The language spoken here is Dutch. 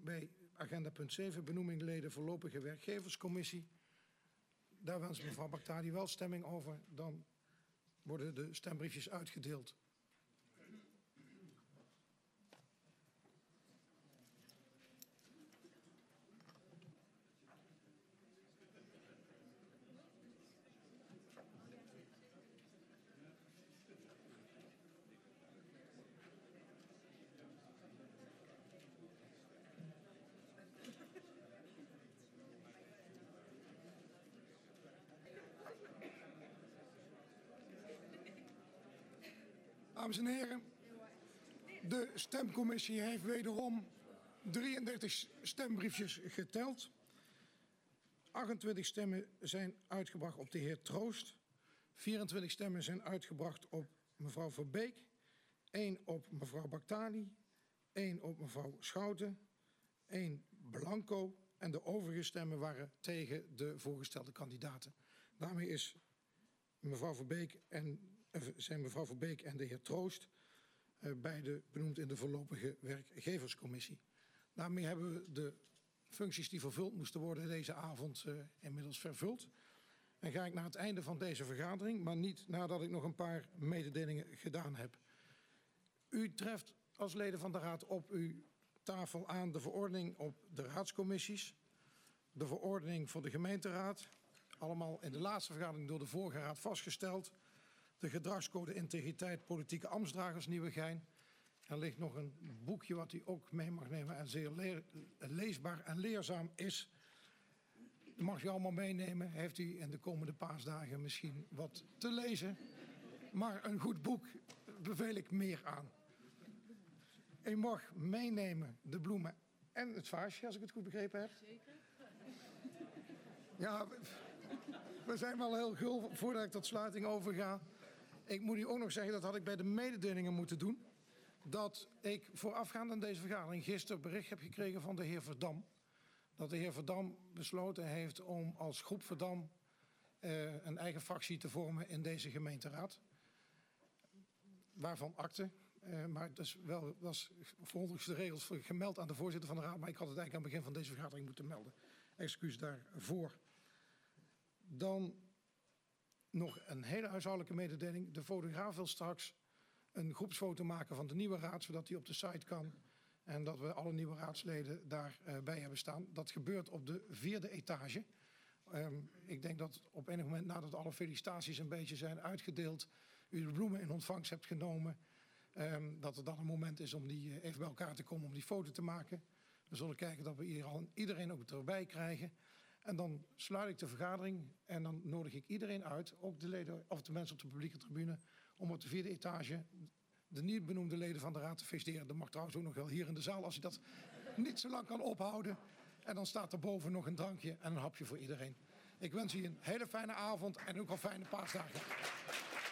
bij agenda punt 7, benoeming leden voorlopige werkgeverscommissie. Daar wenst mevrouw Baghdadi wel stemming over. Dan worden de stembriefjes uitgedeeld. Dames en heren, de stemcommissie heeft wederom 33 stembriefjes geteld. 28 stemmen zijn uitgebracht op de heer Troost. 24 stemmen zijn uitgebracht op mevrouw Verbeek. 1 op mevrouw Baghdadi. 1 op mevrouw Schouten. 1 blanco. En de overige stemmen waren tegen de voorgestelde kandidaten. Daarmee is zijn mevrouw Verbeek en de heer Troost beide benoemd in de voorlopige werkgeverscommissie. Daarmee hebben we de functies die vervuld moesten worden deze avond inmiddels vervuld. En ga ik naar het einde van deze vergadering, maar niet nadat ik nog een paar mededelingen gedaan heb. U treft als leden van de Raad op uw tafel aan de verordening op de raadscommissies, de verordening voor de gemeenteraad, allemaal in de laatste vergadering door de vorige raad vastgesteld. De gedragscode integriteit politieke ambtsdragers Nieuwegein. Er ligt nog een boekje wat u ook mee mag nemen en zeer leesbaar en leerzaam is. Dat mag u allemaal meenemen. Heeft u in de komende paasdagen misschien wat te lezen. Maar een goed boek beveel ik meer aan. U mag meenemen de bloemen en het vaasje, als ik het goed begrepen heb. Zeker. Ja, we zijn wel heel gul voordat ik tot sluiting overga. Ik moet u ook nog zeggen, dat had ik bij de mededelingen moeten doen, dat ik voorafgaand aan deze vergadering gisteren bericht heb gekregen van de heer Verdam. Dat de heer Verdam besloten heeft om als groep Verdam een eigen fractie te vormen in deze gemeenteraad. Waarvan akte. Maar dat was volgens de regels gemeld aan de voorzitter van de raad. Maar ik had het eigenlijk aan het begin van deze vergadering moeten melden. Excuus daarvoor. Dan nog een hele huishoudelijke mededeling. De fotograaf wil straks een groepsfoto maken van de nieuwe raad, zodat die op de site kan. En dat we alle nieuwe raadsleden daarbij hebben staan. Dat gebeurt op de 4e etage. Ik denk dat op enig moment nadat alle felicitaties een beetje zijn uitgedeeld, u de bloemen in ontvangst hebt genomen, dat er dan een moment is om die even bij elkaar te komen om die foto te maken. We zullen kijken dat we iedereen ook erbij krijgen. En dan sluit ik de vergadering en dan nodig ik iedereen uit, ook de leden of de mensen op de publieke tribune, om op de 4e etage de niet benoemde leden van de raad te feliciteren. Dat mag trouwens ook nog wel hier in de zaal, als je dat niet zo lang kan ophouden. En dan staat er boven nog een drankje en een hapje voor iedereen. Ik wens u een hele fijne avond en ook al fijne paasdagen.